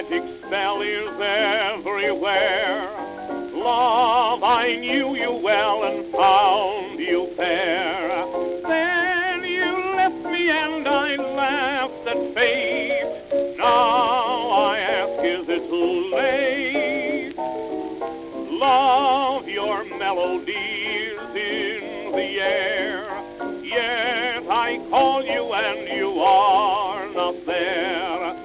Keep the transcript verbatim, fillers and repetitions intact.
magic spell is everywhere. Love, I knew you well and found you fair. Then you left me and I laughed at fate. Now I ask, is it too late? Love, your melodies in the air, yet I call you and you are not there.